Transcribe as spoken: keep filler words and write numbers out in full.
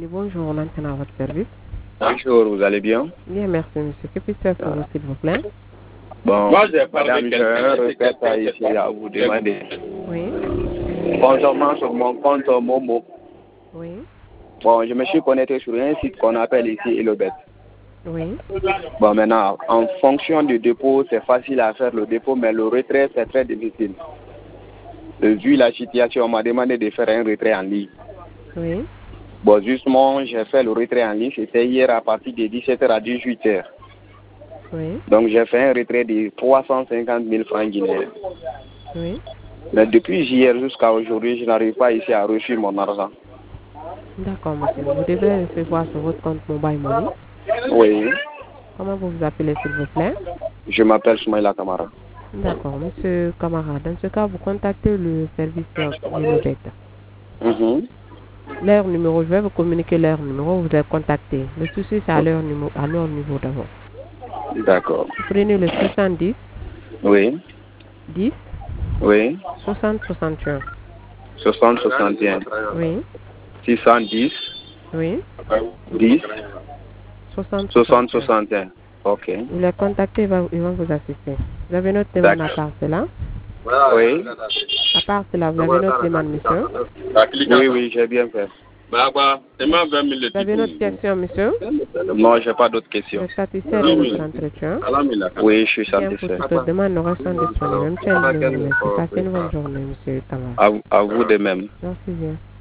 Bienvenue, bonjour, on entend à votre service. Bonjour, vous allez bien? Bien, merci monsieur. Que puis-je faire pour vous, s'il vous plaît? Bon, Moi, madame, j'ai un requête à ici à vous demander. Oui. Concernant sur mon compte Momo. Oui. Bon, je me suis connecté sur un site qu'on appelle ici Elobet. Oui. Bon, maintenant, en fonction du dépôt, c'est facile à faire le dépôt, mais le retrait, c'est très difficile. Euh, Vu la situation, on m'a demandé de faire un retrait en ligne. Oui. Bon, justement, j'ai fait le retrait en ligne, c'était hier à partir de dix-sept heures à dix-huit heures. Oui. Donc, j'ai fait un retrait de trois cent cinquante mille francs guinéens. Oui. Mais depuis hier jusqu'à aujourd'hui, je n'arrive pas ici à reçu mon argent. D'accord, monsieur. Vous devrez recevoir sur votre compte Mobile Money. Oui. Comment vous vous appelez, s'il vous plaît? Je m'appelle Soumaïla Kamara. D'accord, monsieur Camara. Dans ce cas, vous contactez le service Elobet. Mhm. Leur numéro, je vais vous communiquer leur numéro, vous allez contacter. Le souci, c'est à leur numéro, à leur niveau d'abord. D'accord. Vous prenez le soixante-dix, Oui. dix, Oui. soixante, soixante et un. soixante soixante et un. Oui. six cent dix. Oui. dix. soixante, soixante soixante et un. soixante et un. Ok. Vous les contactez, ils vont ils vont vous assister. Vous avez notre demande à part cela? Oui. À part cela, vous avez notre demande, monsieur? Oui, oui, j'ai bien fait. Vous avez notre question, monsieur? Non, j'ai pas d'autres Vous questions. êtes satisfait de notre entretien? Oui, je suis Bien, pour satisfait. toute demande, nous restons disponibles. Même si elle nous remercie. Passez une bonne journée, monsieur Kamara. À, à vous de même. Merci bien.